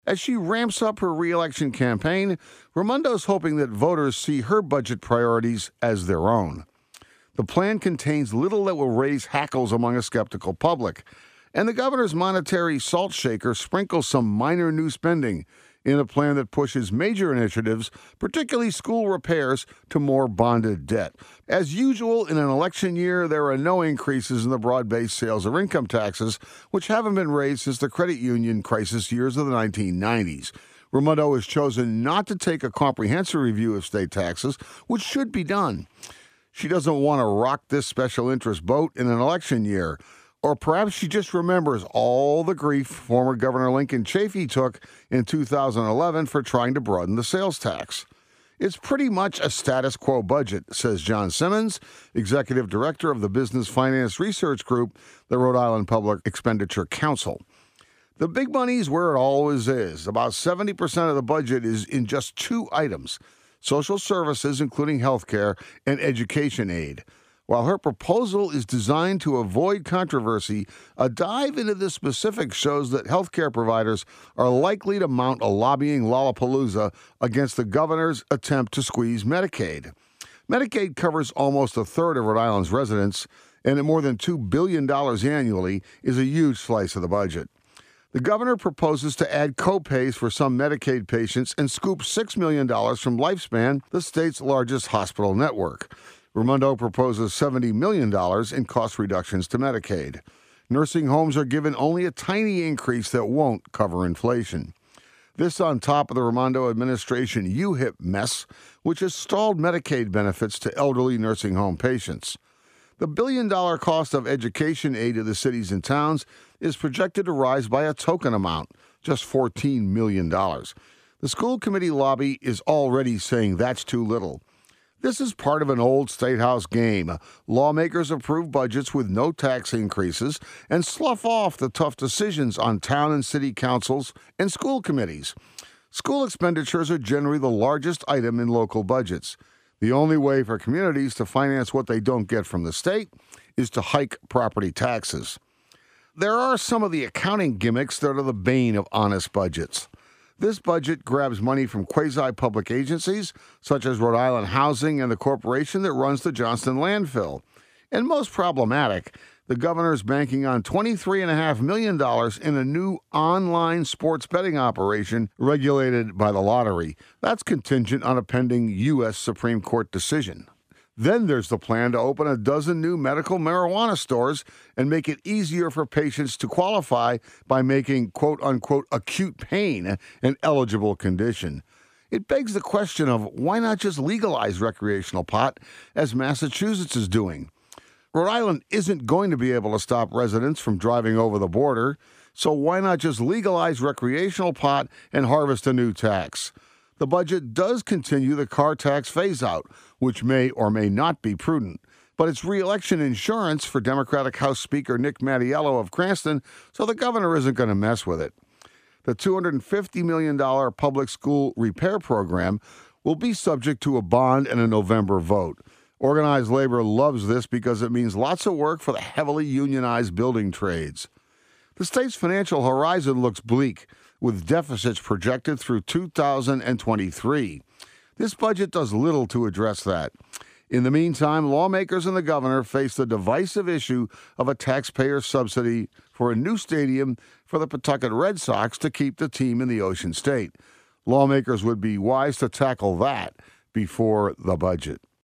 As she ramps up her re-election campaign, Raimondo's hoping that voters see her budget priorities as their own. The plan contains little that will raise hackles among a skeptical public, and the governor's monetary salt shaker sprinkles some minor new spending in a plan that pushes major initiatives, particularly school repairs, to more bonded debt. As usual in an election year, there are no increases in the broad-based sales or income taxes, which haven't been raised since the credit union crisis years of the 1990s. Raimondo has chosen not to take a comprehensive review of state taxes, which should be done. She doesn't want to rock this special interest boat in an election year. Or perhaps she just remembers all the grief former Governor Lincoln Chafee took in 2011 for trying to broaden the sales tax. It's pretty much a status quo budget, says John Simmons, executive director of the Business Finance Research Group, the Rhode Island Public Expenditure Council. The big money's where it always is. About 70% of the budget is in just two items: social services, including health care, and education aid. While her proposal is designed to avoid controversy, a dive into the specifics shows that healthcare providers are likely to mount a lobbying lollapalooza against the governor's attempt to squeeze Medicaid. Medicaid covers almost a third of Rhode Island's residents, and at more than $2 billion annually is a huge slice of the budget. The governor proposes to add co-pays for some Medicaid patients and scoop $6 million from Lifespan, the state's largest hospital network. Raimondo proposes $70 million in cost reductions to Medicaid. Nursing homes are given only a tiny increase that won't cover inflation. This on top of the Raimondo administration UHIP mess, which has stalled Medicaid benefits to elderly nursing home patients. The billion-dollar cost of education aid to the cities and towns is projected to rise by a token amount, just $14 million. The school committee lobby is already saying that's too little. This is part of an old State House game. Lawmakers approve budgets with no tax increases and slough off the tough decisions on town and city councils and school committees. School expenditures are generally the largest item in local budgets. The only way for communities to finance what they don't get from the state is to hike property taxes. There are some of the accounting gimmicks that are the bane of honest budgets. This budget grabs money from quasi-public agencies, such as Rhode Island Housing and the corporation that runs the Johnston landfill. And most problematic, the governor's banking on $23.5 million in a new online sports betting operation regulated by the lottery. That's contingent on a pending U.S. Supreme Court decision. Then there's the plan to open a dozen new medical marijuana stores and make it easier for patients to qualify by making quote-unquote acute pain an eligible condition. It begs the question of why not just legalize recreational pot, as Massachusetts is doing. Rhode Island isn't going to be able to stop residents from driving over the border, so why not just legalize recreational pot and harvest a new tax? The budget does continue the car tax phase-out, which may or may not be prudent. But it's re-election insurance for Democratic House Speaker Nick Mattiello of Cranston, so the governor isn't going to mess with it. The $250 million public school repair program will be subject to a bond and a November vote. Organized labor loves this because it means lots of work for the heavily unionized building trades. The state's financial horizon looks bleak, with deficits projected through 2023. This budget does little to address that. In the meantime, lawmakers and the governor face the divisive issue of a taxpayer subsidy for a new stadium for the Pawtucket Red Sox to keep the team in the Ocean State. Lawmakers would be wise to tackle that before the budget.